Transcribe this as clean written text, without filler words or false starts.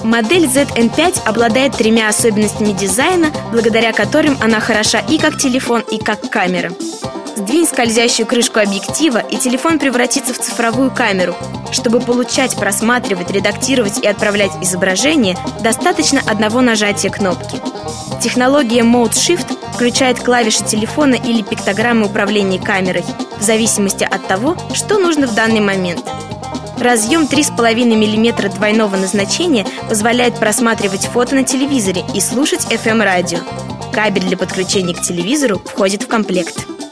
Модель ZN5 обладает тремя особенностями дизайна, благодаря которым она хороша и как телефон, и как камера. Сдвинь скользящую крышку объектива, и телефон превратится в цифровую камеру. Чтобы получать, просматривать, редактировать и отправлять изображение, достаточно одного нажатия кнопки. Технология Mode Shift включает клавиши телефона или пиктограммы управления камерой, в зависимости от того, что нужно в данный момент. Разъем 3,5 мм двойного назначения позволяет просматривать фото на телевизоре и слушать FM-радио. Кабель для подключения к телевизору входит в комплект.